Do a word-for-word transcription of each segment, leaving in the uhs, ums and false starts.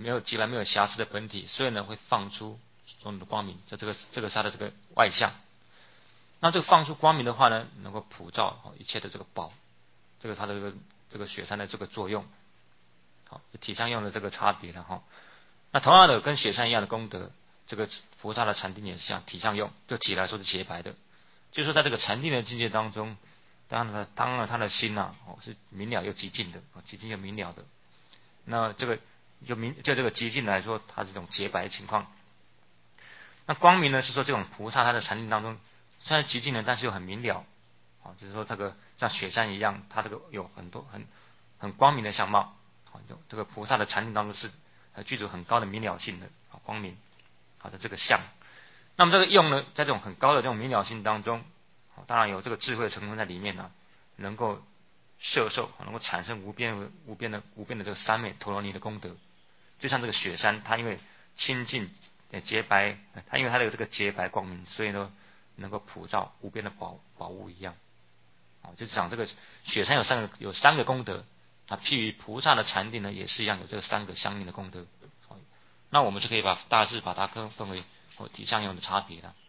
没有极来没有瑕疵的本体，所以呢会放出种种的光明，在这个这个是它的这个外相。那这个放出光明的话呢，能够普照一切的这个宝，这个它的这个这个雪山的这个作用。好，体相用的这个差别了哈。那同样的，跟雪山一样的功德，这个菩萨的禅定也是像体相用，就体来说是洁白的。就是说，在这个禅定的境界当中，当然当然他的心呐、啊，哦是明了又极静的，极静又明了的。那这个就明就这个极静来说，它是一种洁白的情况。那光明呢，是说这种菩萨他的禅定当中，虽然极静的，但是又很明了。啊，就是说这个像雪山一样，它这个有很多很很光明的相貌。啊，这个菩萨的禅定当中是具足很高的明了性的啊光明，好的这个相。那么这个用呢，在这种很高的这种明了性当中，当然有这个智慧成分在里面呢，能够摄受，能够产生无边无边的无边的这个三昧陀罗尼的功德。就像这个雪山，它因为清净洁白，它因为它的这个洁白光明，所以呢能够普照无边的宝宝物一样。啊，就讲这个雪山有三个有三个功德，啊，譬如菩萨的禅定呢，也是一样有这三个相应的功德。那我们就可以把大致把它分分为哦体相用的差别了。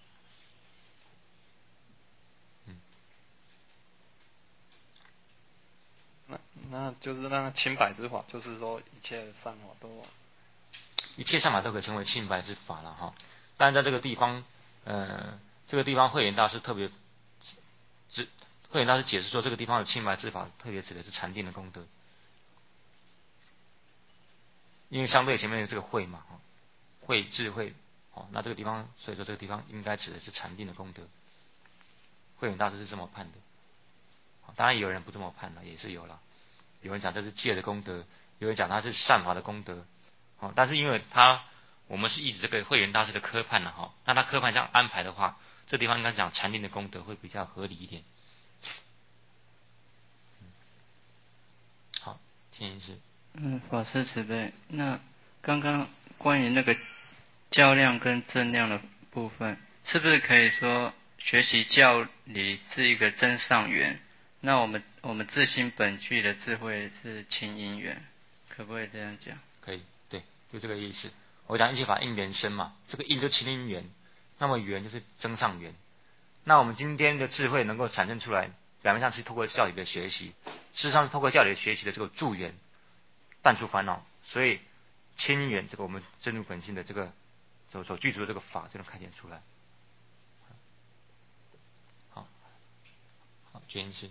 嗯， 那那就是那个清白之法，就是说一切善法都一切善法都可以称为清白之法了哈。但是在这个地方，呃，这个地方慧远大师特别指慧远大师解释说，这个地方的清白之法特别指的是禅定的功德，因为相对前面的这个慧嘛，慧智慧，哦，那这个地方，所以说这个地方应该指的是禅定的功德。慧远大师是这么判的，当然有人不这么判了，也是有了。有人讲这是戒的功德，有人讲它是善法的功德，哦，但是因为他我们是依着这个慧远大师的科判了哈，那他科判这样安排的话，这地方应该讲禅定的功德会比较合理一点。好，天一是。 嗯，法师慈悲。那刚刚关于那个较量跟正量的部分，是不是可以说学习教理是一个真上缘？那我们我们自心本具的智慧是清因缘，可不可以这样讲？ 可以，对，就这个意思。我讲一切法因缘生嘛，这个因就清因缘，那么缘就是增上缘。那我们今天的智慧能够产生出来，表面上是透过教理的学习，事实上是透过教理的学习的这个助缘，断除烦恼。所以清因缘这个我们真如本性的这个所所具足的这个法就能开展出来。好，好，觉因是。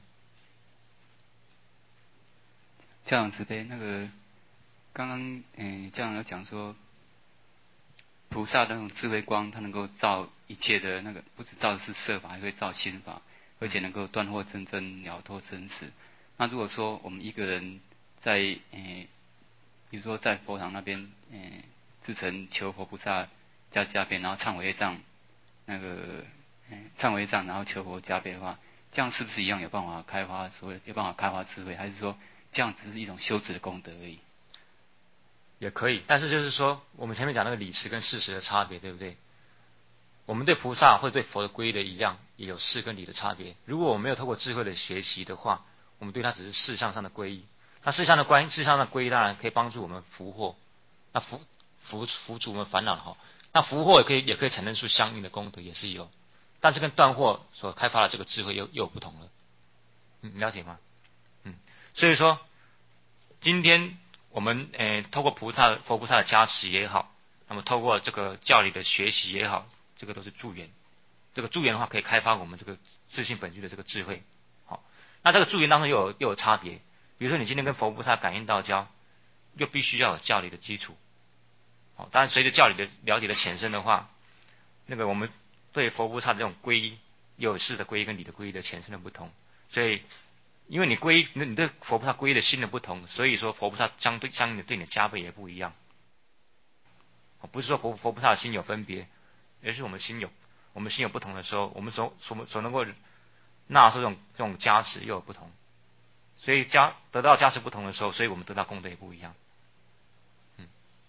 教长慈悲，那个刚刚嗯，教长有讲说，菩萨的那种智慧光，它能够照一切的那个，不止照的是色法，还会照心法，而且能够断惑真真，了脱生死。那如果说我们一个人在诶，比如说在佛堂那边诶，自诚求佛菩萨加加倍，然后忏悔障那个诶忏悔障，然后求佛加倍的话，这样是不是一样有办法开发所谓有办法开发智慧，还是说这样只是一种修持的功德而已？ 也可以，但是就是说，我们前面讲那个理实跟事实的差别，对不对？我们对菩萨或者对佛的皈依的一样，也有事跟理的差别。如果我们没有透过智慧的学习的话，我们对它只是事项上的皈依。那事项的关，事项的皈依当然可以帮助我们伏惑，那伏伏伏除我们烦恼哈。那伏惑也可以也可以产生出相应的功德，也是有。但是跟断惑所开发的这个智慧又又有不同了，嗯，了解吗？嗯，所以说今天我们呃透过菩萨佛菩萨的加持也好，那么透过这个教理的学习也好，这个都是助缘。这个助缘的话，可以开发我们这个自性本具的这个智慧。好，那这个助缘当中又有又有差别。比如说你今天跟佛菩萨感应道交，又必须要有教理的基础。好，当然随着教理的了解的浅深的话，那个我们对佛菩萨的这种皈依，又有事的皈依跟理的皈依的浅深的不同。所以因为你皈依，你对佛菩萨皈依的心的不同，所以说佛菩萨相对相应的对你的加倍也不一样。不是说佛佛菩萨的心有分别，而是我们心有我们心有不同的时候，我们所所所能够纳受这种这种加持又有不同。所以加得到加持不同的时候，所以我们得到功德也不一样。嗯，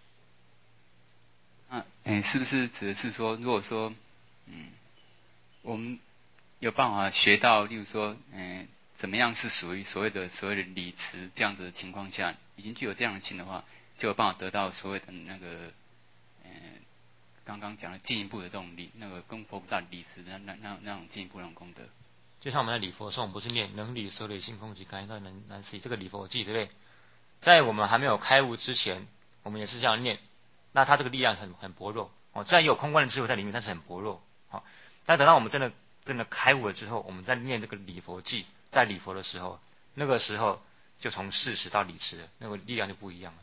啊，哎，是不是指的是说，如果说，嗯，我们有办法学到，例如说，嗯，怎么样是属于所谓的所谓的理持这样子的情况下，已经具有这样的性的话， 就有办法得到所谓的那个，呃，刚刚讲的进一步的这种理，那个跟佛菩萨理持的那那那种进一步那种功德。 就像我们在礼佛的时候，我们不是念能理舍理性空即感应到能难思议这个礼佛记，对不对？在我们还没有开悟之前，我们也是这样念，那它这个力量很很薄弱哦，虽然有空观的智慧在里面，但是很薄弱。好、哦，但等到我们真的真的开悟了之后，我们在念这个礼佛记，在礼佛的时候，那个时候就从事实到理持的那个力量就不一样了，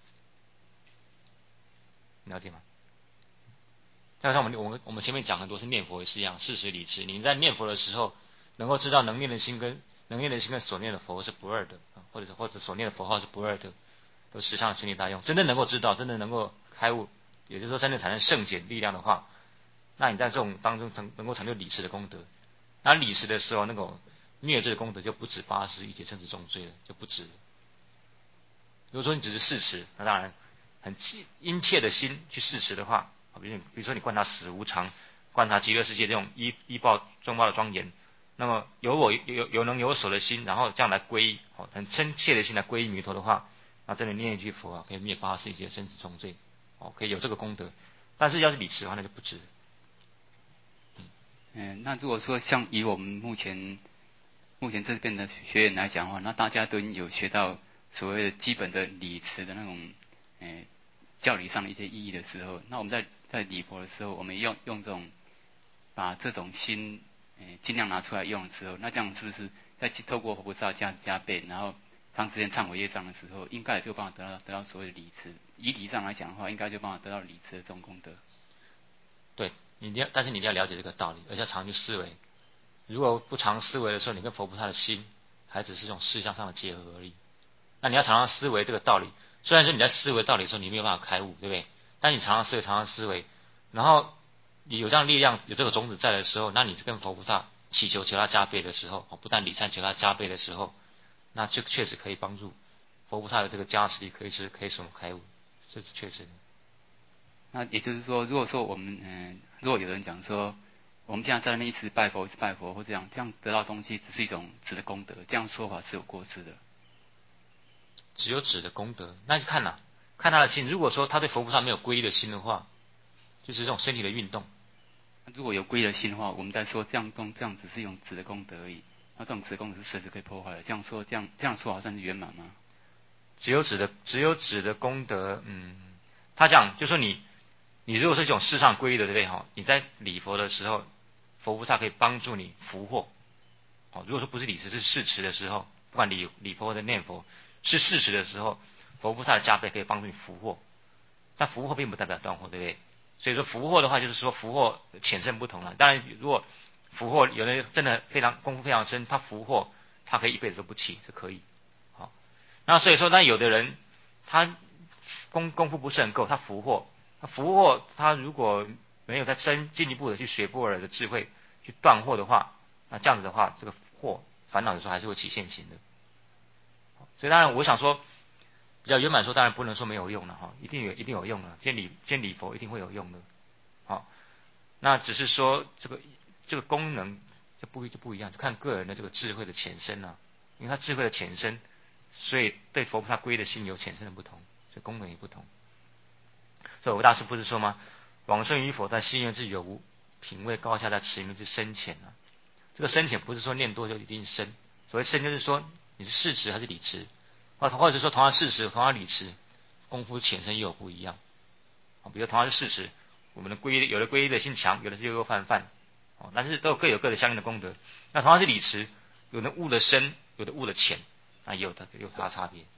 你了解吗？再加上我们我们我们前面讲很多是念佛也是一样，事实理持。你在念佛的时候，能够知道能念的心跟能念的心跟所念的佛是不二的，或者或者所念的佛号是不二的，都实相全力大用。真正能够知道，真正能够开悟，也就是说真正产生圣解力量的话，那你在这种当中成能够成就理持的功德。那理持的时候，那种灭罪的功德就不止八十一劫甚至重罪了，就不止了。如果说你只是事持，那当然很殷切的心去事持的话，比如比如说你观察死无常，观察极乐世界这种依依报中报的庄严，那么有我有有能有所的心，然后这样来皈依，很深切的心来皈依弥陀的话，那真的念一句佛啊，可以灭八十一劫甚至重罪，哦，可以有这个功德。但是要是理持的话，那就不止。 嗯，嗯，那如果说像以我们目前目前这边的学员来讲的话，那大家都有学到所谓的基本的理持的那种，呃，教理上的一些意义的时候，那我们在在礼佛的时候，我们用用这种把这种心，呃，尽量拿出来用的时候，那这样是不是在透过佛菩萨加加倍，然后长时间忏悔业障的时候，应该也就办法得到得到所谓的理持。以理上来讲的话，应该就办法得到理持的这种功德。 对，你一定要，但是你一定要了解这个道理，而且要常去思维。如果不常思维的时候，你跟佛菩萨的心还只是这种事项上的结合而已。那你要常常思维这个道理。虽然说你在思维道理的时候，你没有办法开悟，对不对？但你常常思维，常常思维，然后你有这样力量，有这个种子在的时候，那你跟佛菩萨祈求求他加倍的时候，不但礼忏求他加倍的时候，那就确实可以帮助佛菩萨的这个加持力，可以是可以使我们开悟，这是确实的。 那也就是说，如果说我们嗯、呃，如果有人讲说，我们现在在那边一直拜佛，一直拜佛，或这样，这样得到东西只是一种质的功德，这样说法是有过失的。 只有质的功德，那就看了、啊，看他的心。如果说他对佛菩萨没有皈依的心的话，就是这种身体的运动。 如果有皈依的心的话，我们在说这样功，这样只是一种质的功德而已。那这种质的功德是随时可以破坏的。这样说，这样这样说好像是圆满吗？ 只有质的，只有质的功德，嗯，他讲就说你。你如果是这种世上皈依的，对不对？哈，你在礼佛的时候，佛菩萨可以帮助你福祸。哦，如果说不是礼持，是事持的时候，不管礼礼佛或者念佛，是事持的时候，佛菩萨的加倍可以帮助你福祸。但福祸并不代表断祸，对不对？所以说福祸的话，就是说福祸浅深不同了。当然，如果福祸有的真的非常功夫非常深，他福祸他可以一辈子都不起，是可以。好，那所以说，那有的人他功功夫不是很够，他福祸。他福祸，他如果没有再深进一步的去学般若的智慧去断祸的话，那这样子的话，这个祸烦恼的时候还是会起现行的。所以当然，我想说，比较圆满说，当然不能说没有用了哈，一定有一定有用的，见礼见礼佛一定会有用的。好，那只是说这个这个功能就不就不一样，就看个人的这个智慧的浅深啊，因为他智慧的浅深，所以对佛菩萨皈依的心有浅深的不同，所以功能也不同。所以我大师不是说吗？往生于佛在心愿之有无，品位高下在持名之深浅啊。这个深浅不是说念多就一定深，所谓深就是说你是事持还是理持，或或者是说同样事持同样理持，功夫浅深又有不一样。比如同样是事持，我们的皈依有的皈依的心强，有的是悠悠泛泛，但是都各有各的相应的功德。那同样是理持，有的悟的深，有的悟的浅，那也有的有它的差别。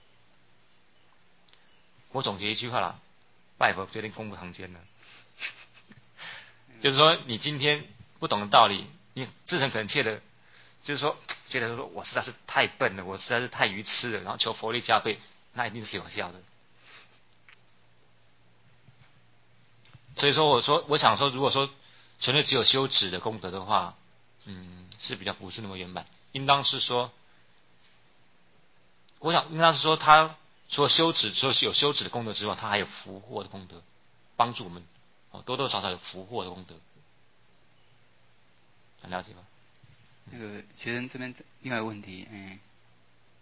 我总结一句话啦。拜佛决定功夫堂间了，就是说你今天不懂的道理，你自诚恳切的，就是说觉得说我实在是太笨了，我实在是太愚痴了，然后求佛力加倍，那一定是有效的。所以说我说我想说，如果说纯粹只有修止的功德的话，嗯，是比较不是那么圆满，应当是说，我想应当是说他。除了修止，除了有修止的功德之外，它还有福祸的功德，帮助我们哦，多多少少有福祸的功德，很了解吗？ 那个学生这边另外一个问题，嗯，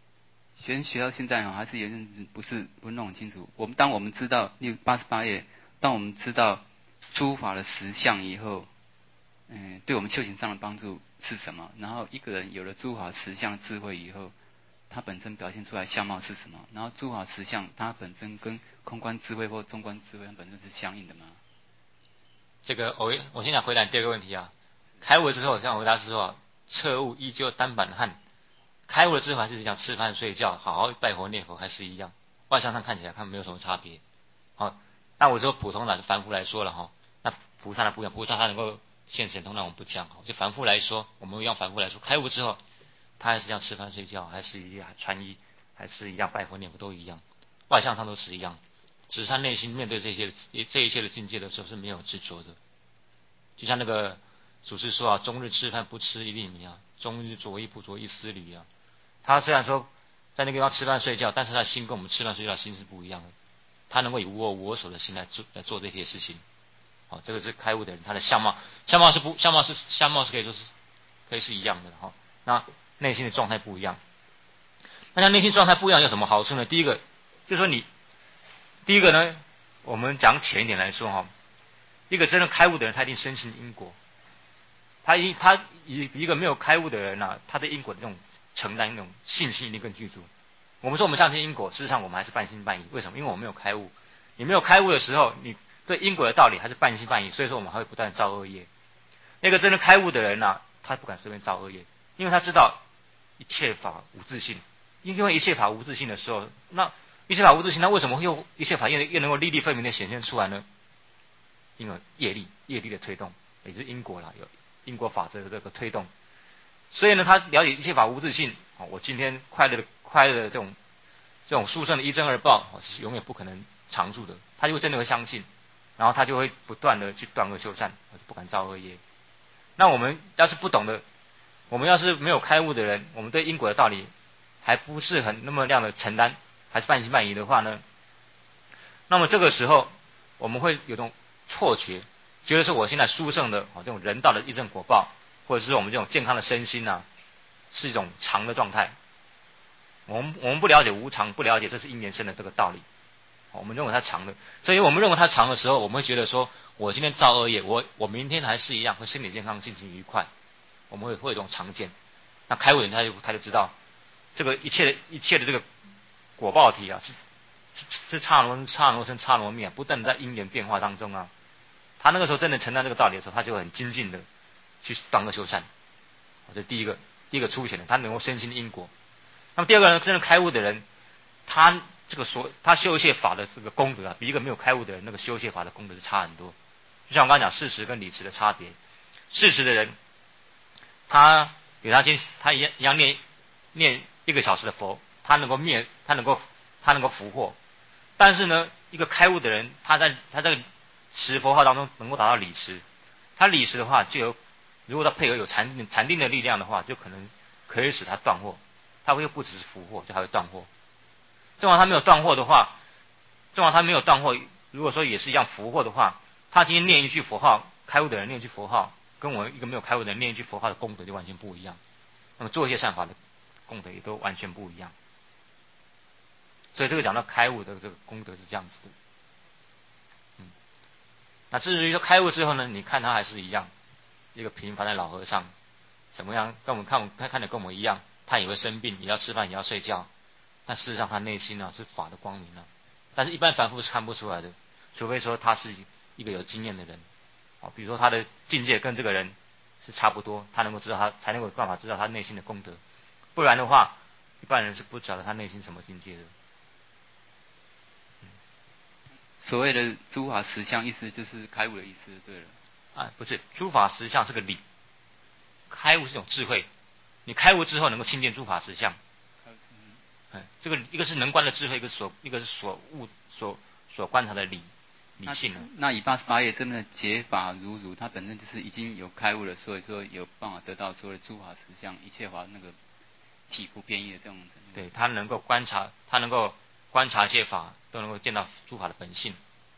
学生学到现在哈，还是有人不是不是弄很清楚。我们当我们知道，例如八十八页，当我们知道诸法的实相以后，嗯，对我们修行上的帮助是什么？然后一个人有了诸法实相智慧以后，他本身表现出来相貌是什么？然后诸法实相它本身跟空观智慧或中观智慧它本身是相应的吗？ 这个我我先讲回答第二个问题啊。开悟了之后，像我回答是说，彻悟依旧单板汉。开悟了之后还是像吃饭睡觉，好好拜佛念佛还是一样，外向上看起来看没有什么差别。好，那我说普通的凡夫来说了哈，那菩萨的不一样，菩萨他能够现神通，那我们不讲。就凡夫来说，我们用凡夫来说，开悟之后，他还是一样吃饭睡觉，还是一样穿衣，还是一样拜佛念佛都一样，外向上都是一样，只是他内心面对这些这一切的境界的时候是没有执着的。就像那个祖师说啊，终日吃饭不吃一粒米啊，终日着衣不着一丝缕啊。他虽然说在那个地方吃饭睡觉，但是他心跟我们吃饭睡觉的心是不一样的。他能够以无我无我所的心来做来做这些事情。好，这个是开悟的人，他的相貌相貌是不相貌是相貌是可以说是可以是一样的哈。那内心的状态不一样。那像内心状态不一样有什么好处呢？第一个就是说你第一个呢，我们讲浅一点来说哈，一个真正开悟的人，他一定深信因果。他一他一一个没有开悟的人啊，他对因果的那种承担那种信心一定更具足。我们说我们相信因果，事实上我们还是半信半疑。为什么？因为我们没有开悟。你没有开悟的时候，你对因果的道理还是半信半疑，所以说我们还会不断造恶业。那个真正开悟的人啊，他不敢随便造恶业，因为他知道一切法无自性。因为一切法无自性的时候，那一切法无自性，那为什么会又一切法又又能够粒粒分明的显现出来呢？因为业力，业力的推动，也就是因果啦，有因果法则的这个推动。所以呢，他了解一切法无自性。我今天快乐的快乐的这种这种殊胜的一正二报是永远不可能常住的，他就真的会相信，然后他就会不断的去断恶修善，不敢造恶业。那我们要是不懂得，我们要是没有开悟的人，我们对因果的道理还不是很那么量的承担，还是半信半疑的话呢，那么这个时候我们会有种错觉，觉得是我现在殊胜的这种人道的一正果报，或者是我们这种健康的身心啊，是一种常的状态。我们我们不了解无常，不了解这是因缘生的这个道理，我们认为它常的，所以我们认为它常的时候，我们会觉得说，我今天造恶业，我我明天还是一样会身体健康，心情愉快，我们会会有一种常见。那开悟人他就他就知道，这个一切的一切的这个果报体啊，是是是刹那刹那生刹那灭，不断的在因缘变化当中啊，他那个时候真的承担这个道理的时候，他就很精进的去断恶修善。这第一个第一个凸显的，他能够深信因果。那么第二个呢，真正开悟的人，他这个所他修一切法的这个功德啊，比一个没有开悟的人那个修一切法的功德是差很多。就像我刚才讲事实跟理实的差别，事实的人，他比他今他一样一样念念一个小时的佛，他能够灭，他能够他能够福祸。但是呢，一个开悟的人，他在他在持佛号当中能够达到理实，他理实的话，就有如果他配合有禅定禅定的力量的话，就可能可以使他断祸。他会又不只是福祸，就还会断祸。正好他没有断祸的话，正好他没有断祸，如果说也是一样福祸的话，他今天念一句佛号，开悟的人念一句佛号，跟我一个没有开悟的人念一句佛号的功德就完全不一样。那么做一些善法的功德也都完全不一样。所以这个讲到开悟的这个功德是这样子的。嗯，那至于说开悟之后呢，你看他还是一样，一个平凡的老和尚，怎么样？跟我们看我们看的跟我们一样。他也会生病，也要吃饭，也要睡觉，但事实上他内心啊是法的光明啊。但是一般凡夫是看不出来的，除非说他是一个有经验的人，啊，比如说他的境界跟这个人是差不多，他能够知道他才能够有办法知道他内心的功德，不然的话，一般人是不晓得他内心什么境界的。 嗯、所谓的诸法实相，意思就是开悟的意思，对了。 啊，不是，诸法实相是个理，开悟是一种智慧。你开悟之后能够亲见诸法实相，嗯，这个一个是能观的智慧，一个所一个是所悟所所观察的理理性了。 那以八十八页真的解法如如，他本身就是已经有开悟了，所以说有办法得到所谓的诸法实相，一切法那个体不变异的这种。 对，他能够观察，他能够观察一切法，都能够见到诸法的本性。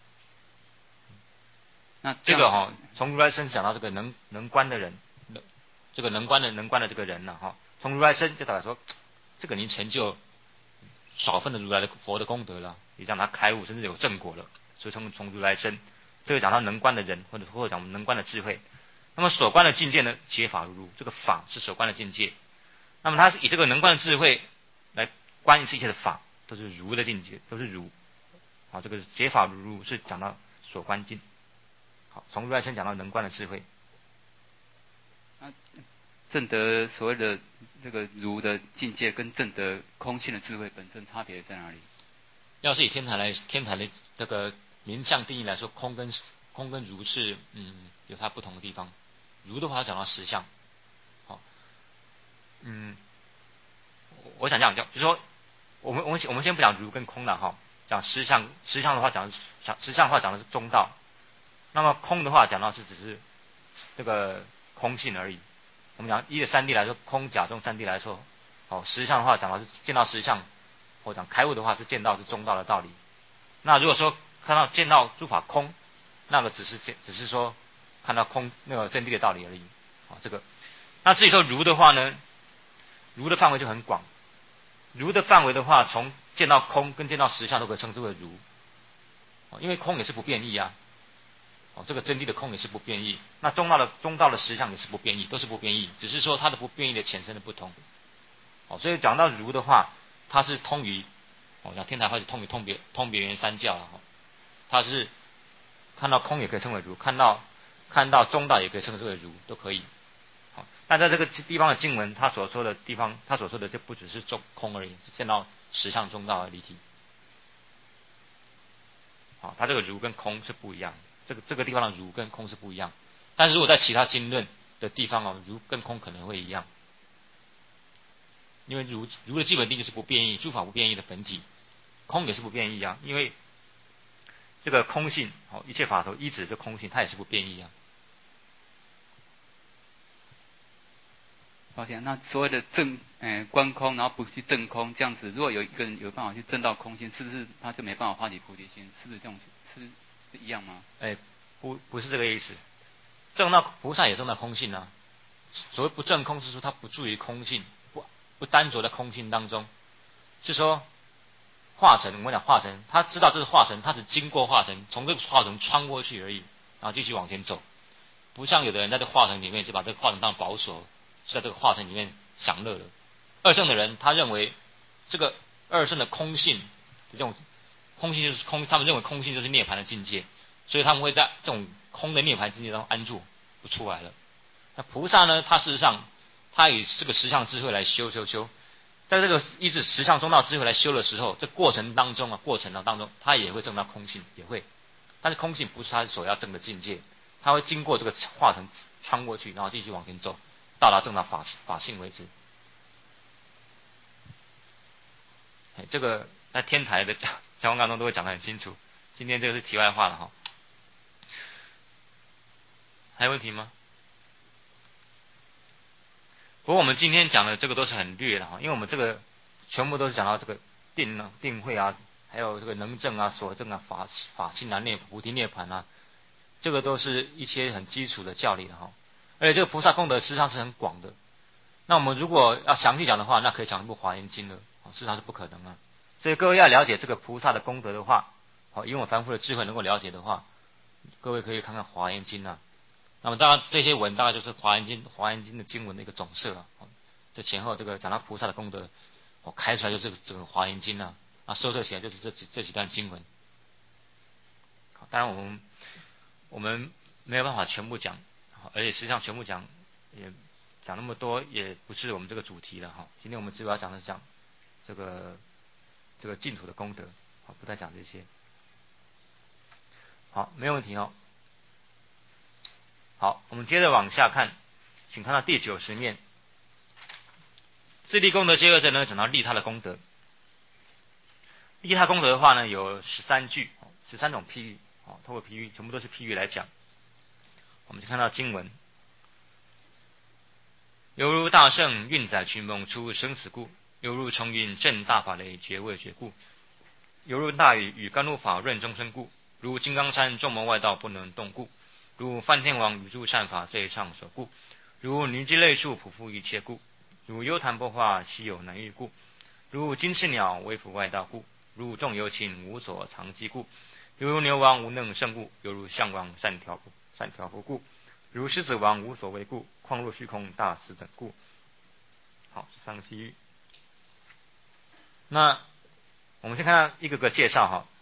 那这个哈、哦，从如来身讲到这个能能观的人。这个能观的能观的这个人呢，哈，从如来身就代表说，这个您成就少分的如来的佛的功德了，也讲他开悟，甚至有正果了，所以从从如来生，这个讲到能观的人，或者或者讲能观的智慧。那么所观的境界呢，解法如如，这个法是所观的境界。那么他是以这个能观的智慧来观一切的法，都是如的境界，都是如。好，这个解法如如是讲到所观境。好，从如来生讲到能观的智慧。 那证得所谓的这个如的境界，跟证得空性的智慧本身差别在哪里？ 要是以天台来天台的这个名相定义来说，空跟空跟如是嗯有它不同的地方。如的话讲到实相，好，嗯，我想讲讲，就是说我们我们我们先不讲如跟空了哈，讲实相实相的话讲讲实相的话讲的是中道，那么空的话讲到是只是这个空性而已。我们讲一的三谛来说，空假中三谛来说，哦，实相的话讲到是见到实相，或讲开悟的话是见到是中道的道理。那如果说看到见到诸法空，那个只是只是说看到空那个真谛的道理而已。啊，这个。那至于说如的话呢，如的范围就很广。如的范围的话，从见到空跟见到实相都可以称之为如。哦，因为空也是不变异啊。哦，这个真谛的空也是不变异。那中道的中道的实相也是不变异，都是不变异，只是说它的不变异的浅深的不同。哦，所以讲到如的话，它是通于哦，讲天台话是通于通别通别圆三教了哈。它是看到空也可以称为如，看到看到中道也可以称之为如，都可以。好，但在这个地方的经文，他所说的地方，他所说的就不只是中空而已，是见到实相中道的离体。好，它这个如跟空是不一样的，这个这个地方的如跟空是不一样。但是如果在其他经论的地方哦，如跟空可能会一样，因为如如的基本定就是不变异，诸法不变异的本体，空也是不变异啊，因为这个空性，哦，一切法都依止这空性，它也是不变异啊。 抱歉，那所谓的证，呃，观空，然后不去证空，这样子，如果有一个人有办法去证到空性，是不是他就没办法发起菩提心？是不是这样子？是是一样吗？ 哎，不，不是这个意思。证到菩萨也证到空性啊。所谓不证空，是说他不住于空性，不不单着在空性当中，是说化成，我们讲化成，他知道这是化成，他只经过化成，从这个化成穿过去而已，然后继续往前走。不像有的人在这个化成里面就把这个化成当保守，就在这个化成里面享乐了。二圣的人，他认为这个二圣的空性，这种空性就是空，他们认为空性就是涅槃的境界，所以他们会在这种空的涅槃境界当中安住不出来了。那菩萨呢，他事实上他以这个实相智慧来修修修，在这个依止实相中道智慧来修的时候，这过程当中啊，过程当中他也会证到空性，也会，但是空性不是他所要证的境界，他会经过这个化成穿过去，然后继续往前走，到达证到法法性为止。哎，这个在天台的讲讲话当中都会讲得很清楚。今天这个是题外话了哈。还有问题吗？不过我们今天讲的这个都是很略的哈，因为我们这个全部都是讲到这个定啊、定慧啊，还有这个能证啊、所证啊、法法性啊、涅菩提涅盘啊，这个都是一些很基础的教理的哈。而且这个菩萨功德事实上是很广的。那我们如果要详细讲的话，那可以讲一部《华严经》了，事实上是不可能啊。所以各位要了解这个菩萨的功德的话，好，以我们凡夫的智慧能够了解的话，各位可以看看《华严经》啊。那么当然这些文大概就是《华严经》《华严经》的经文的一个总摄啊。这前后这个讲到菩萨的功德，我开出来就是这个《华严经》啊，啊收摄起来就是这几这几段经文。好，当然我们我们没有办法全部讲，而且实际上全部讲也讲那么多也不是我们这个主题了哈。今天我们主要讲的是讲这个这个净土的功德，好，不再讲这些。好，没有问题哦。好，我们接着往下看，请看到第九十面。自利功德接二者呢，讲到利他的功德。利他功德的话呢，有十三句，十三种譬喻，哦，透过譬喻，全部都是譬喻来讲。我们就看到经文，犹如大圣运载群梦出生死故，犹如重云震大法雷绝未绝故，犹如大雨与甘露法润众生故，如金刚山众魔外道不能动故，如梵天王宇宙善法最上所故，如尼基类树匍匐一切故，如幽檀波化稀有难遇故， 如金翅鸟微服外道故，如众有情无所藏机故，犹如牛王无能胜故，犹如象王善调善调伏故，如狮子王无所为故，况若虚空大师等故。好，这三个譬喻。那我们先看一个个介绍哈。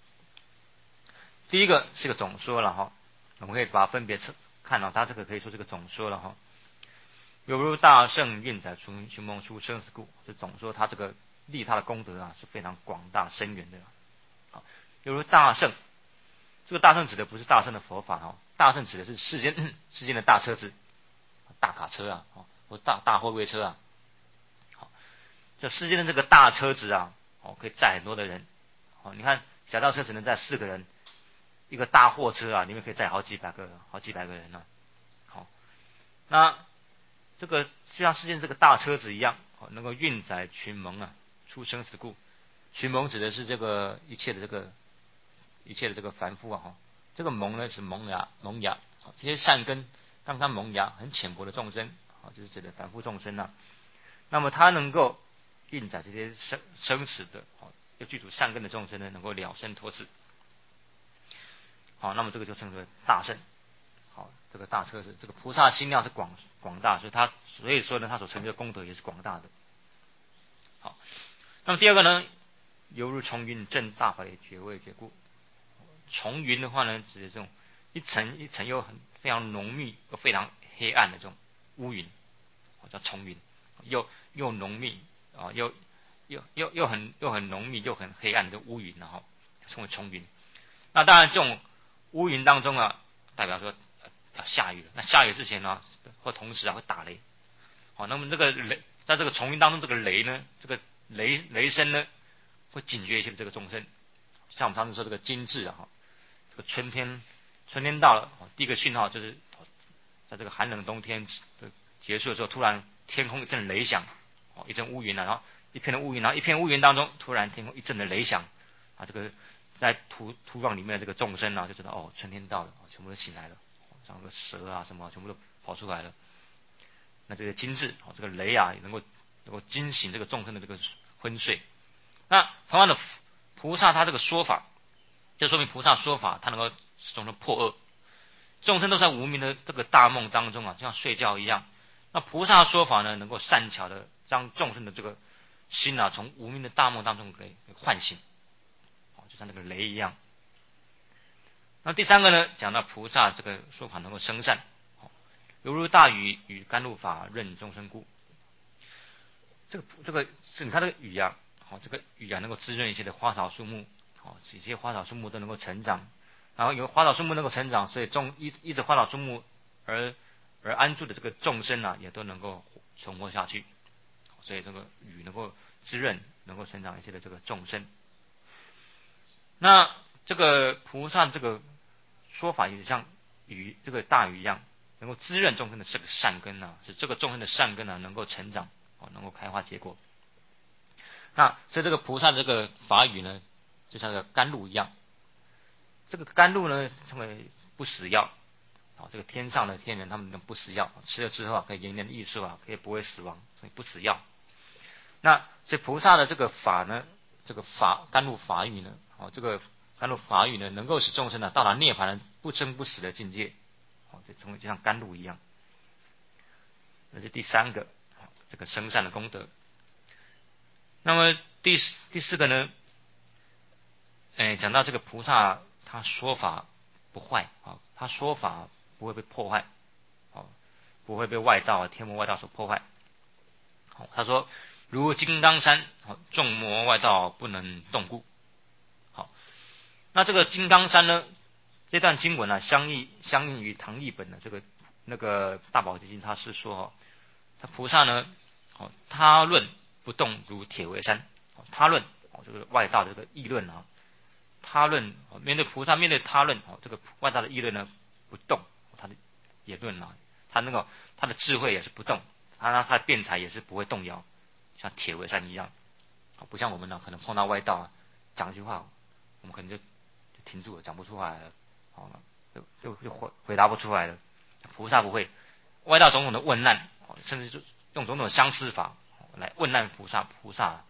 第一个是个总说了哈，我们可以把它分别看到，它这个可以说是个总说了哈。犹如大圣运载寻寻梦出生死故，这总说他这个利他的功德啊是非常广大深远的。好，犹如大圣，这个大圣指的不是大圣的佛法哈，大圣指的是世间世间的大车子，大卡车啊，或大大货柜车啊。好，这世间的这个大车子啊，哦，可以载很多的人。哦，你看小轿车只能载四个人，一个大货车啊，里面可以载好几百个好几百个人呢、啊。好，那这个就像世间这个大车子一样，能够运载群蒙啊，出生死故。群蒙指的是这个一切的这个一切的这个凡夫啊，这个蒙呢是萌芽萌芽，这些善根刚刚萌芽很浅薄的众生，就是指的凡夫众生啊。那么他能够运载这些生生死的，又具足善根的众生呢，能够了生脱死。好，那么这个就称为大圣。好，这个大车子，这个菩萨心量是广广大，所以他所以说呢，他所成就的功德也是广大的。好，那么第二个呢，犹如重云正大法的觉位觉故。重云的话呢，指的这种一层一层又很非常浓密又非常黑暗的这种乌云，叫重云，又又浓密啊，又又又又很又很浓密又很黑暗的乌云，然后称为重云。那当然，这种乌云当中啊，代表说要下雨了。那下雨之前呢，或同时啊会打雷。好，那么这个雷在这个重云当中，这个雷呢，这个雷雷声呢，会警觉一些的这个众生。像我们上次说这个金翅啊，这个春天春天到了，第一个讯号就是在这个寒冷冬天结束的时候，突然天空一阵雷响，哦，一阵乌云啊，然后一片的乌云，然后一片乌云当中，突然天空一阵的雷响啊，这个在土土壤里面的这个众生啊，就知道哦，春天到了，全部都醒来了，像个蛇啊什么，全部都跑出来了。那这个金翅，哦，这个雷啊，也能够能够惊醒这个众生的这个昏睡。那同样的，菩萨他这个说法，就说明菩萨说法，他能够使众生破恶。众生都在无明的这个大梦当中啊，就像睡觉一样。那菩萨说法呢，能够善巧的将众生的这个心啊，从无明的大梦当中给唤醒，就像那个雷一样。那第三个呢，讲到菩萨这个说法能够生善，犹如大雨与甘露法润众生故。这个这个是你看这个雨啊，好，这个雨啊能够滋润一些的花草树木，好，这些花草树木都能够成长。然后因为花草树木能够成长，所以种依依着花草树木而而安住的这个众生啊，也都能够存活下去。所以这个雨能够滋润，能够成长一些的这个众生。那这个菩萨这个说法也像雨这个大雨一样，能够滋润众生的这个善根啊，使这个众生的善根啊能够成长，能够开花结果。那所以这个菩萨这个法语呢，就像个甘露一样。这个甘露呢，称为不死药。好，这个天上的天人他们的不死药，吃了之后啊，可以延年益寿啊，可以不会死亡，所以不死药。那这菩萨的这个法呢，这个法甘露法语呢，好，这个甘露法语呢，能够使众生呢到达涅槃的不生不死的境界，好，就成为就像甘露一样。那是第三个，这个生善的功德。那么第第四个呢，哎，讲到这个菩萨。他说法不坏啊，他说法不会被破坏，啊，不会被外道啊、天魔外道所破坏。好，他说如金刚山，众魔外道不能动故。好，那这个金刚山呢，这段经文啊，相应相应于唐译本的这个那个大宝积经，他是说，他菩萨呢，哦，他论不动如铁围山，他论哦，这个外道这个议论啊。他论面对菩萨，面对他论，这个外道的议论呢不动，他的言论啊，他那个他的智慧也是不动，他他的辩才也是不会动摇，像铁围山一样，不像我们呢，可能碰到外道啊，讲一句话，我们可能就就停住了，讲不出来了，好了，就就就回回答不出来了。菩萨不会，外道种种的问难，甚至就用种种的相思法来问难菩萨，菩萨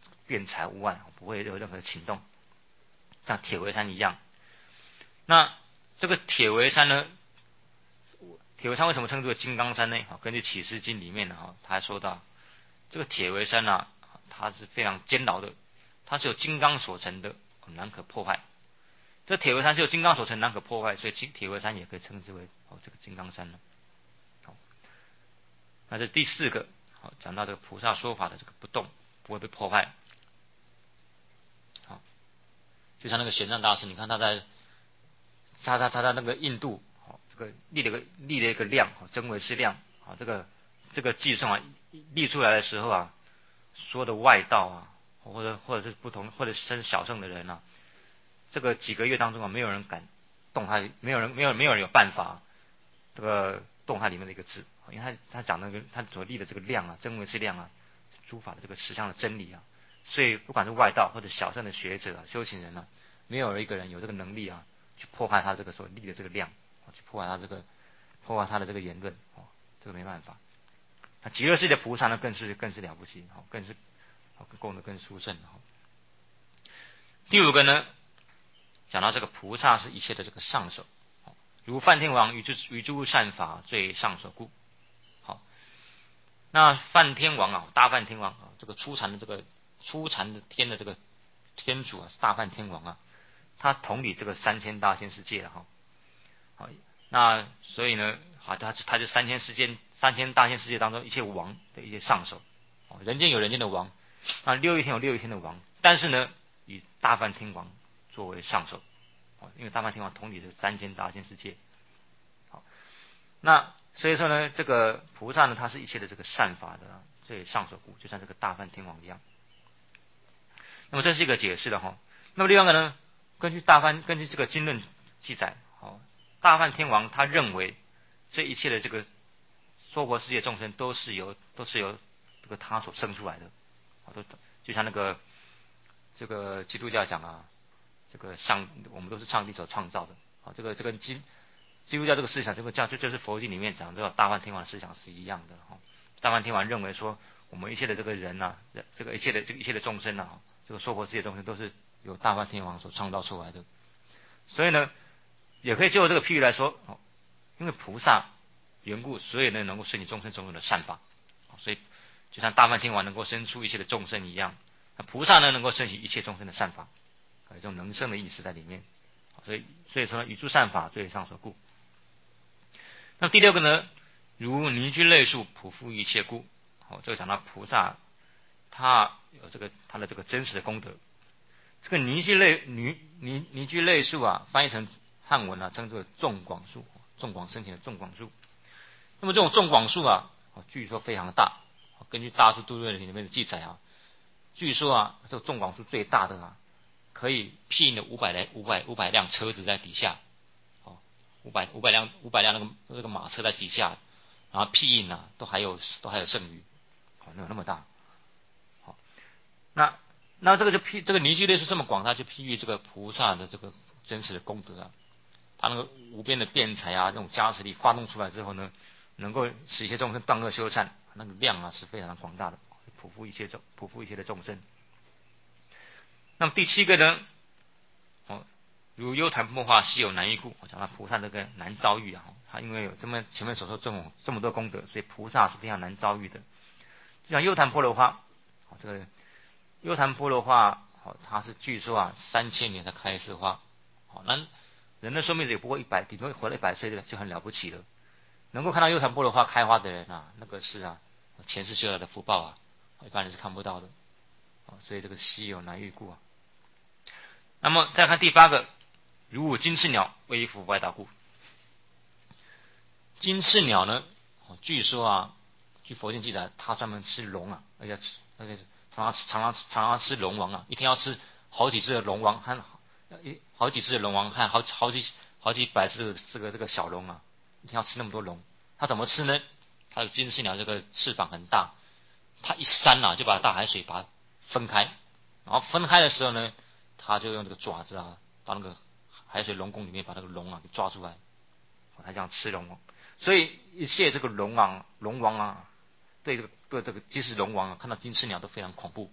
辩才无碍，不会有任何情动，像铁围山一样。那这个铁围山呢，铁围山为什么称之为金刚山呢？根据启示经里面呢，他还说到这个铁围山啊，它是非常坚牢的，它是由金刚所成的，难可破坏。这铁围山是由金刚所成，难可破坏，所以铁围山也可以称之为哦这个金刚山了。好，那这第四个，好讲到这个菩萨说法的这个不动，不会被破坏。好，就像那个玄奘大师，你看他在他他他在那个印度，好这个立了个立了一个量，真为是量，好这个这个计算啊立出来的时候啊，所有的外道啊，或者或者是不同或者是小圣的人啊。这个几个月当中啊，没有人敢动它，没有人没有没有人有办法这个动它里面的一个字，因为他他讲那个他所立的这个量啊，真为是量啊，诸法的这个实相的真理啊，所以不管是外道或者小圣的学者啊、修行人啊，没有一个人有这个能力啊，去破坏他这个所立的这个量，去破坏他这个破坏他的这个言论，哦，这个没办法。那极乐世界的菩萨呢，更是更是了不起，哦，更是哦功德更殊胜。哦，第五个呢？讲到这个菩萨是一切的这个上首，如梵天王于诸于诸善法最上首故。好，那梵天王啊，大梵天王啊，这个初禅的这个初禅的天的这个天主啊，是大梵天王啊，他统理这个三千大千世界的哈。好，那所以呢，好，他他是三千世界三千大千世界当中一切王的一些上首。人间有人间的王，那六欲天有六欲天的王，但是呢，以大梵天王作为上首，因为大梵天王统理这三千大千世界。好，那所以说呢，这个菩萨呢，他是一切的这个善法的最上首故，就像这个大梵天王一样。那么这是一个解释的哈。那么另外一个呢，根据大梵根据这个经论记载，好，大梵天王他认为这一切的这个娑婆世界众生都是由都是由这个他所生出来的，好，都就像那个这个基督教讲啊。这个上我们都是上帝所创造的，好，这个这个基基督教这个思想，这个教就就是佛经里面讲的大梵天王的思想是一样的哈。大梵天王认为说，我们一切的这个人呐、啊，这个一切的这个一切的众生呐、啊，这个娑婆世界众生都是由大梵天王所创造出来的。所以呢，也可以就这个譬喻来说，因为菩萨缘故，所以呢能够生起众生种种的善法，所以就像大梵天王能够生出一切的众生一样，那菩萨呢能够生起一切众生的善法。有这种能生的意思在里面，所以所以说与诸善法最上首故。那么第六个呢，如泥居类树普覆一切故。好，这个讲到菩萨，他有这个他的这个真实的功德。这个泥居类泥泥泥居类树啊，翻译成汉文啊，称之为众广树，众广生起的众广树。那么这种众广树啊，据说非常大。根据大智度论里面的记载啊，据说啊，这个众广树最大的啊。可以庇应了五百辆五百五百辆车子在底下，哦，五百五百辆五百辆那个那个马车在底下，然后庇应啊，都还有都还有剩余，哦，那有那么大，好，那那这个就譬这个泥居类是这么广大，就譬喻这个菩萨的这个真实的功德啊，他那个无边的辩才啊，这种加持力发动出来之后呢，能够使一切众生断恶修善，那个量啊是非常的广大的，普覆一切众普覆一切的众生。那么第七个呢，哦，如幽檀末化稀有难遇故，我讲到菩萨这个难遭遇啊，他因为有这么前面所说这种这么多功德，所以菩萨是非常难遭遇的。就像幽檀波罗花，哦，这个幽檀波罗花，哦，它是据说啊三千年才开一次花，哦，那人的寿命也不过一百，顶多活了一百岁就很了不起了。能够看到幽檀波罗花开花的人啊，那个是啊前世修来的福报啊，一般人是看不到的，哦，所以这个稀有难遇故啊。那么再看第八个，如五金翅鸟微服外道故。金翅鸟呢，据说啊，据佛经记载，它专门吃龙啊，而且吃而且常常常常常常吃龙王啊，一天要吃好几只的龙王和好几只的龙王和好好几好几百只的这个这个小龙啊，一天要吃那么多龙，它怎么吃呢？它的金翅鸟这个翅膀很大，它一扇啊就把大海水把它分开，然后分开的时候呢，他就用这个爪子啊，到那个海水龙宫里面把那个龙啊给抓出来，他这样吃龙王。所以一切这个龙王龙王啊，对这个对这个即使龙王啊，看到金翅鸟都非常恐怖，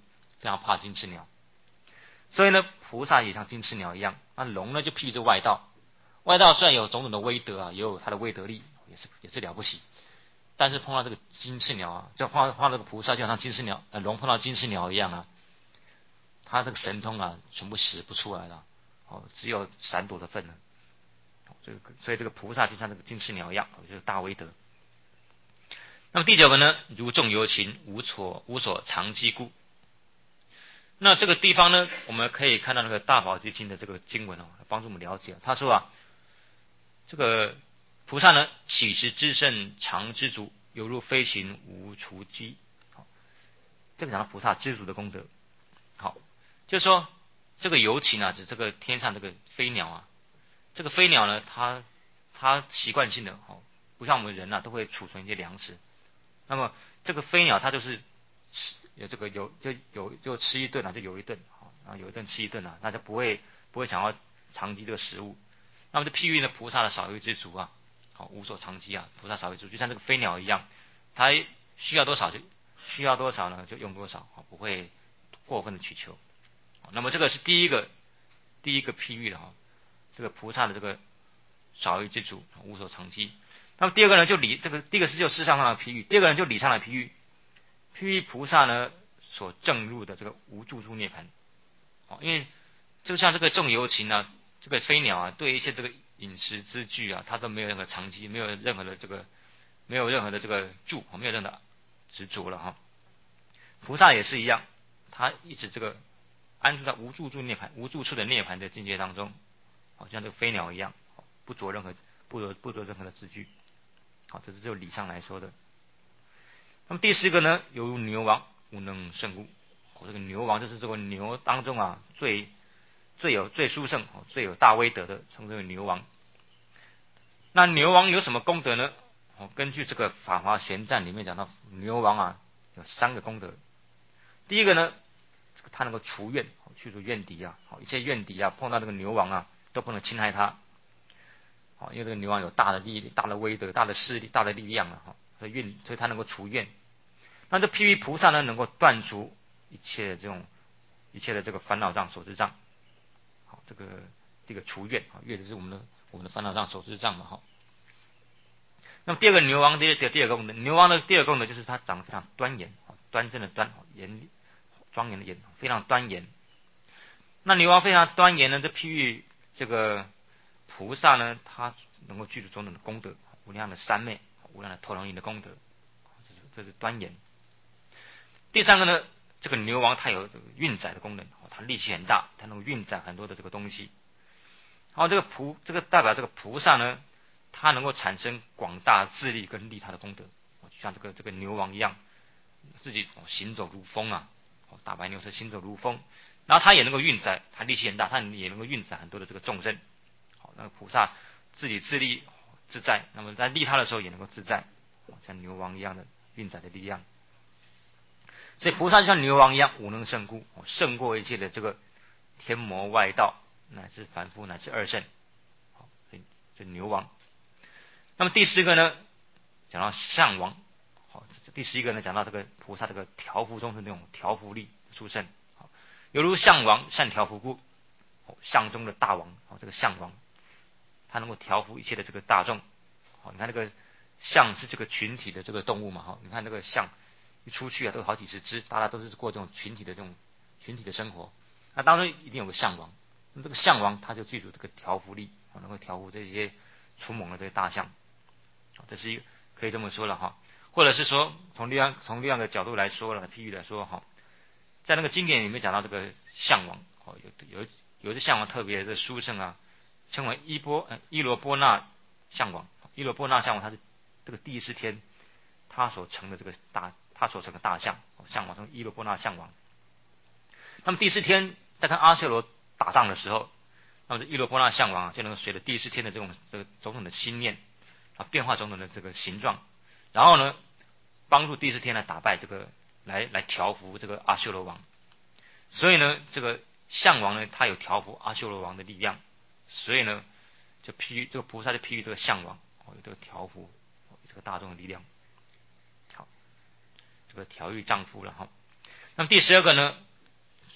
非常怕金翅鸟。所以呢，菩萨也像金翅鸟一样，那龙呢就譬喻这外道。外道虽然有种种的威德啊，也有它的威德力，也是也是了不起。但是碰到这个金翅鸟啊，就碰到碰到这个菩萨，就好像金翅鸟呃龙碰到金翅鸟一样啊，他这个神通啊，全部使不出来了，哦，只有闪躲的份了。这个所以这个菩萨就像这个金翅鸟一样，就是大威德。那么第九个呢，如众有情，无所无所藏积故。那这个地方呢，我们可以看到那个大宝积经的这个经文哦，帮助我们了解。他说啊，这个菩萨呢，起时至圣常知足，犹如飞行无除机。好，这个讲到菩萨知足的功德。好，就是说这个有情啊，指这个天上这个飞鸟啊，这个飞鸟呢，它它习惯性的哦，不像我们人啊，都会储存一些粮食。那么这个飞鸟它就是吃有这个有就有就吃一顿啊，就有一顿啊，有一顿吃一顿啊，那就不会不会想要藏积这个食物。那么就譬喻呢，菩萨的少欲知足啊，好无所藏积啊，菩萨少欲知足，就像这个飞鸟一样，它需要多少就需要多少呢，就用多少，不会过分的祈求。那么这个是第一个第一个譬喻的哈，这个菩萨的这个少欲知足，无所藏积。那么第二个呢，就理这个第一个是就事上上的譬喻，第二个呢就理上的譬喻，譬喻菩萨呢所证入的这个无住处涅槃。哦，因为就像这个众有情啊，这个飞鸟啊，对一些这个饮食之具啊，它都没有任何藏积，没有任何的这个没有任何的这个住，没有任何的执着了哈。菩萨也是一样，他一直这个安住在无住处涅槃、无住处的涅槃的境界当中，好像这个飞鸟一样，不着任何不着不着任何的支具。好，这是就理上来说的。那么第四个呢，犹如牛王，无能胜故。哦，这个牛王就是这个牛当中啊，最最有最殊胜、最有大威德的，称之为牛王。那牛王有什么功德呢？哦，根据这个《法华玄赞》里面讲到，牛王啊有三个功德。第一个呢，这个他能够除怨，去除怨敌啊，一切怨敌啊，碰到这个牛王啊，都不能侵害他。因为这个牛王有大的力力、大的威德、大的势力、大的力量了哈，所以怨，所以他能够除怨。那这譬喻菩萨呢，能够断除一切的这种一切的这个烦恼障、所知障。好，这个这个除怨啊，怨的是我们的我们的烦恼障、所知障嘛哈。那么第二个牛王的第第二个功能，牛王的第二个功能就是他长得非常端严，端正的端，严庄严的严，非常端严。那牛王非常端严呢，这譬喻这个菩萨呢，他能够具足种种的功德，无量的三昧，无量的陀罗尼的功德，这是这是端严。第三个呢，这个牛王他有这个运载的功能，他力气很大，他能够运载很多的这个东西。然后这个菩这个代表这个菩萨呢，他能够产生广大智力跟利他的功德，就像这个这个牛王一样，自己行走如风啊，大白牛是行走如风，然后他也能够运载，他力气很大，他也能够运载很多的这个众生。好，那个菩萨自己自利自在，那么在利他的时候也能够自在，像牛王一样的运载的力量。所以菩萨就像牛王一样，无能胜故，胜过一切的这个天魔外道，乃至凡夫，乃至二圣。好，所以这牛王。那么第四个呢，讲到相王。好，第十一个呢，讲到这个菩萨这个调伏中的那种调伏力殊胜。好，犹如相王善调伏故，相中的大王，这个相王，他能够调伏一切的这个大众。好，你看这个象是这个群体的这个动物嘛，哈，你看这个象一出去啊，都有好几十只，大家都是过这种群体的这种群体的生活。那当中一定有个象王，那这个象王他就具足这个调伏力，能够调伏这些出猛的这些大象。这是一个可以这么说了哈，或者是说从另外从另外一个角度来说了，譬喻来说哈，在那个经典里面讲到这个象王，哦，有有有一只象王特别的殊胜啊，称为伊波呃伊罗波那象王。伊罗波那象王他是这个第四天他所成的这个大他所成的大象，象王称伊罗波那象王。那么第四天在跟阿修罗打仗的时候，那么这伊罗波那象王就能够随着第四天的这种这个种种的心念啊，变化种种的这个形状，然后呢帮助第四天来打败这个来来调伏这个阿修罗王。所以呢这个象王呢他有调伏阿修罗王的力量，所以呢就譬喻这个菩萨就譬喻这个象王，有这个调伏这个大众的力量。好，这个调御丈夫了哈。那么第十二个呢，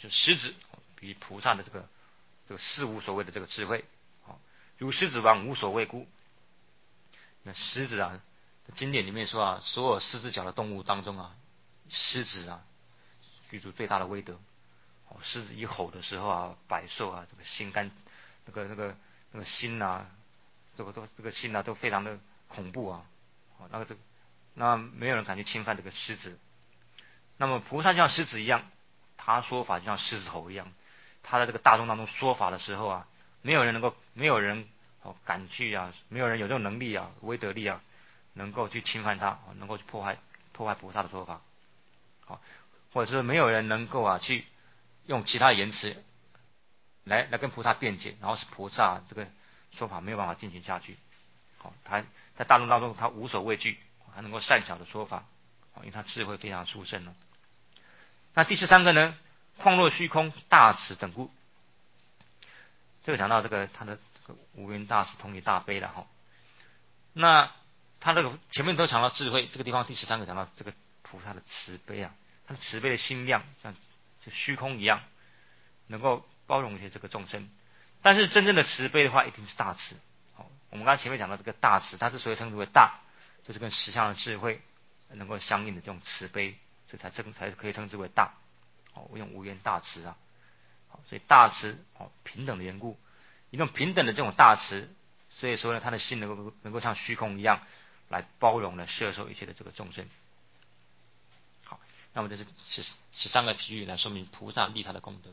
就狮子，比喻菩萨的这个这个四无所谓的这个智慧。好，如狮子王无所畏故。那狮子啊，经典里面说啊，所有四只脚的动物当中啊，狮子啊，具足最大的威德。哦，狮子一吼的时候啊，百兽啊，这个心肝，那个那个那个心啊，这个都这个心啊，都非常的恐怖啊。哦，那个这个，那没有人敢去侵犯这个狮子。那么菩萨就像狮子一样，他说法就像狮子吼一样，他在这个大众当中说法的时候啊，没有人能够，没有人哦敢去啊，没有人有这种能力啊，威德力啊，能够去侵犯他，能够去破坏破坏菩萨的说法。好，或者是没有人能够啊去用其他的言辞来来跟菩萨辩解，然后使菩萨这个说法没有办法进行下去。好，他在大众当中他无所畏惧，他能够善巧的说法，因为他智慧非常殊胜了。那第十三个呢，旷若虚空，大慈等故。这个讲到这个他的这个无缘大慈，同体大悲了哈。那他这个前面都讲到智慧，这个地方第十三个讲到这个菩萨的慈悲啊，他的慈悲的心量像就虚空一样，能够包容一些这个众生。但是真正的慈悲的话，一定是大慈。好，我们刚才前面讲到这个大慈，它之所以称之为大，就是跟实相的智慧能够相应的这种慈悲，所以才称才可以称之为大。好，我用无缘大慈啊。好，所以大慈哦，平等的缘故，一种平等的这种大慈，所以说呢，他的心能够能够像虚空一样来包容了摄受一切的这个众生。好，那么这是十十三个譬喻来说明菩萨利他的功德。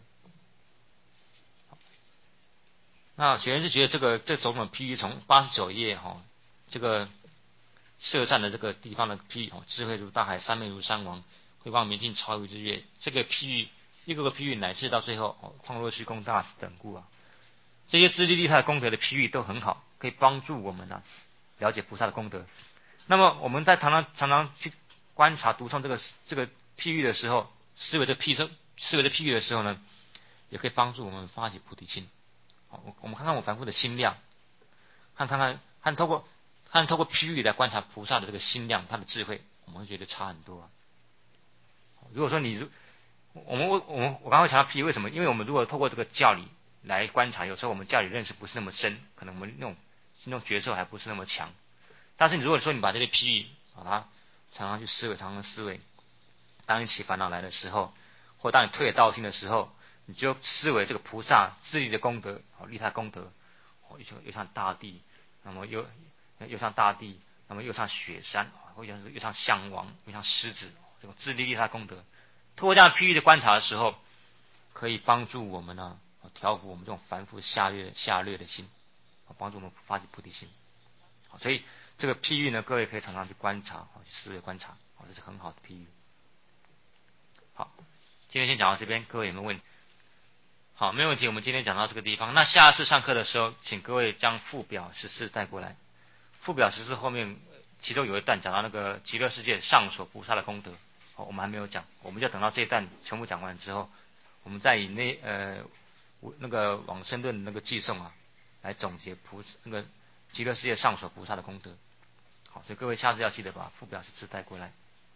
那显然是觉得这个这种种譬喻从八十九页哈、哦，这个摄善的这个地方的譬喻哦，智慧如大海，三昧如山王，回光明镜，超于日月，这个譬喻一个个譬喻乃至到最后哦，旷若虚空，大慈等故啊，这些自利利他的功德的譬喻都很好，可以帮助我们啊了解菩萨的功德。那么我们在常常常常去观察读诵这个这个譬喻的时候，思维这譬喻思维这譬喻的时候呢，也可以帮助我们发起菩提心。我们看看我凡夫的心量，看看看看透过看透过譬喻来观察菩萨的这个心量，他的智慧，我们会觉得差很多啊。如果说你我们我们我刚刚强调譬喻，为什么？因为我们如果透过这个教理来观察，有时候我们教理认识不是那么深，可能我们那种那种觉受还不是那么强。但是你如果说你把这些譬喻把它常常去思维，常常思维，当一起烦恼来的时候，或当你退了道心的时候，你就思维这个菩萨自利的功德，利他功德，又像又像大地，那么又又像大地，那么又像雪山，或者是又像象王，又像狮子，这种自利利他功德，通过这样譬喻的观察的时候，可以帮助我们呢，调伏我们这种凡夫下劣下劣的心，帮助我们发起菩提心。所以这个譬喻呢，各位可以常常去观察，去思维观察，这是很好的譬喻。好，今天先讲到这边，各位有没有问题？好，没有问题。我们今天讲到这个地方，那下次上课的时候，请各位将附表十四带过来。附表十四后面，其中有一段讲到那个极乐世界上所菩萨的功德，好，我们还没有讲，我们就等到这一段全部讲完之后，我们再以那呃那个往生论那个寄诵啊，来总结菩那个极乐世界上所菩萨的功德。好，所以各位下次要记得把附表十四带过来。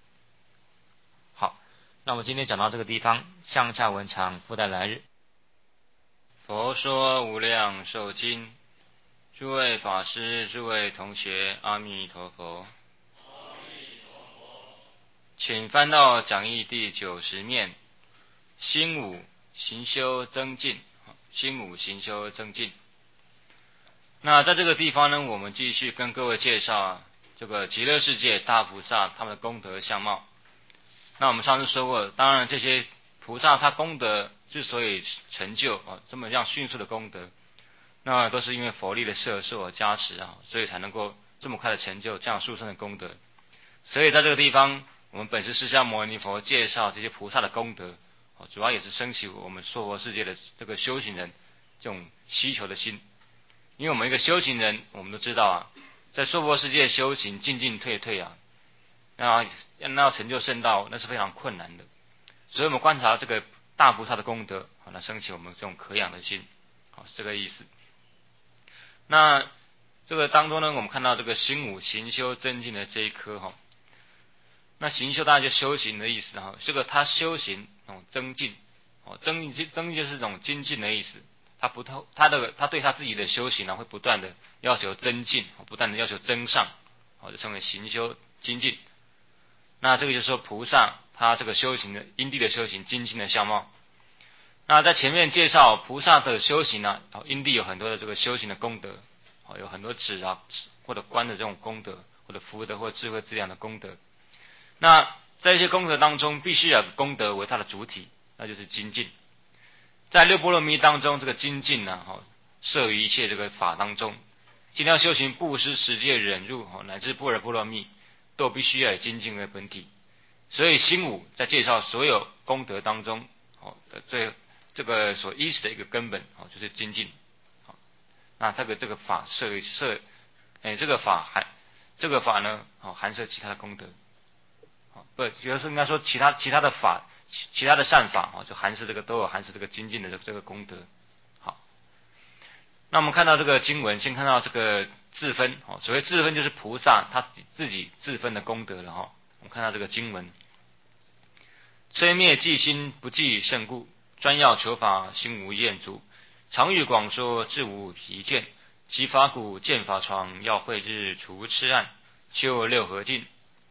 好，那我们今天讲到这个地方，向下文长，复待来日。 佛说无量寿经，诸位法师、诸位同学，阿弥陀佛。请翻到讲义第九十面，心五行修增进，心五行修增进。那在这个地方呢，我们继续跟各位介绍这个极乐世界大菩萨他们的功德相貌。那我们上次说过，当然这些菩萨他功德之所以成就啊这么样迅速的功德，那都是因为佛力的摄受而加持啊，所以才能够这么快的成就这样殊胜的功德。所以在这个地方，我们本师释迦牟尼佛介绍这些菩萨的功德，主要也是升起我们娑婆世界的这个修行人这种希求的心。因为我们一个修行人，我们都知道啊，在娑婆世界修行进进退退啊，那那要成就圣道，那是非常困难的。所以我们观察这个大菩萨的功德，好，那升起我们这种渴仰的心，好，是这个意思。那这个当中呢，我们看到这个心五行修增进的这一科哈，那行修当然就修行的意思哈，这个他修行哦增进哦，增进增进就是一种精进的意思。他不透他的他对他自己的修行呢，会不断的要求增进，不断的要求增上，哦，就称为行修精进。那这个就是说菩萨他这个修行的因地的修行精进的相貌。那在前面介绍菩萨的修行呢，哦，因地有很多的这个修行的功德，哦，有很多止啊或者观的这种功德，或者福德或者智慧资粮的功德。那在这些功德当中，必须要有功德为它的主体，那就是精进。在六波罗蜜当中，这个精进呢，哈，摄于一切这个法当中。今天要修行布施、持戒、忍辱，乃至般若波罗蜜，都必须要以精进为本体。所以心五在介绍所有功德当中，哦的最这个所依持的一个根本，哦，就是精进。好，那这个这个法摄摄，哎，这个法含这个法呢，哦，含摄其他的功德。好，不，有的时候应该说其他其他的法。其他的善法啊，就含摄这个都有含摄这个精进的这个这个功德。好，那我们看到这个经文，先看到这个自分。哦，所谓自分就是菩萨他自己自己自分的功德了哈。我们看到这个经文，摧灭寂心不计胜故，专要求法心无厌足，常欲广说志无疲倦，其法鼓见法床，要慧日除痴暗，修六合境。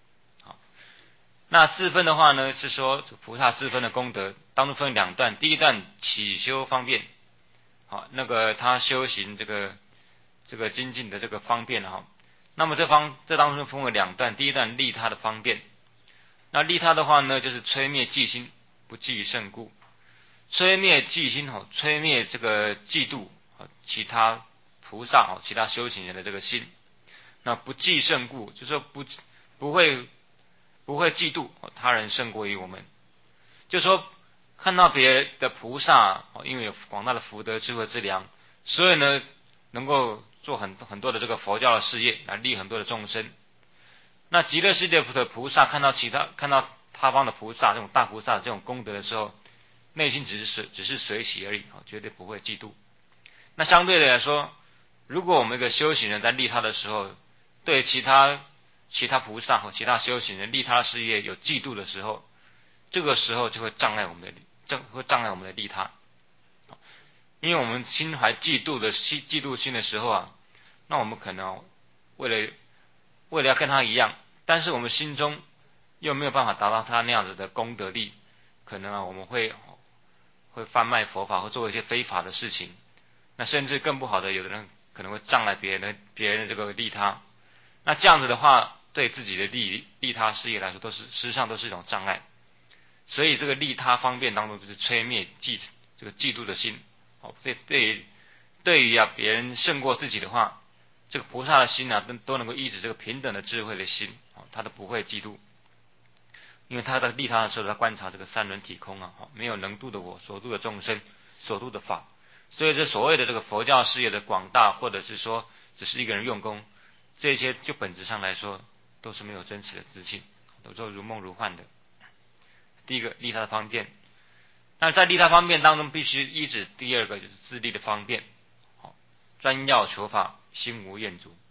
那自分的话呢，是说菩萨自分的功德当中分两段，第一段起修方便，好，那个他修行这个这个精进的这个方便哈。那么这方这当中分为两段，第一段利他的方便，那利他的话呢，就是摧灭嫉心，不计胜故，摧灭嫉心哈，摧灭这个嫉妒啊，其他菩萨啊，其他修行人的这个心，那不计胜故，就是说不不会。不会嫉妒他人胜过于我们，就说看到别的菩萨，因为有广大的福德智慧之粮，所以呢能够做很很多的这个佛教的事业，来利很多的众生。那极乐世界的菩萨看到其他看到他方的菩萨这种大菩萨这种功德的时候，内心只是随只是随喜而已，绝对不会嫉妒。那相对的来说，如果我们一个修行人在利他的时候，对其他其他菩萨和其他修行人利他事业有嫉妒的时候，这个时候就会障碍我们的正会障碍我们的利他。因为我们心怀嫉妒的嫉嫉妒心的时候啊，那我们可能为了为了要跟他一样，但是我们心中又没有办法达到他那样子的功德力，可能啊我们会会贩卖佛法或做一些非法的事情。那甚至更不好的，有的人可能会障碍别人的别人的这个利他。那这样子的话，对自己的利利他事业来说，都是实际上都是一种障碍。所以这个利他方便当中，就是摧灭嫉这个嫉妒的心。哦，对对，对于啊别人胜过自己的话，这个菩萨的心啊，都都能够依止这个平等的智慧的心，哦，他都不会嫉妒。因为他在利他的时候，他观察这个三轮体空啊，没有能度的我，所度的众生，所度的法。所以这所谓的这个佛教事业的广大，或者是说只是一个人用功，这些就本质上来说都是没有真实的自信，都是如梦如幻的。第一个利他的方便，那在利他方便当中必须依止第二个就是自利的方便，好，专要求法心无厌足。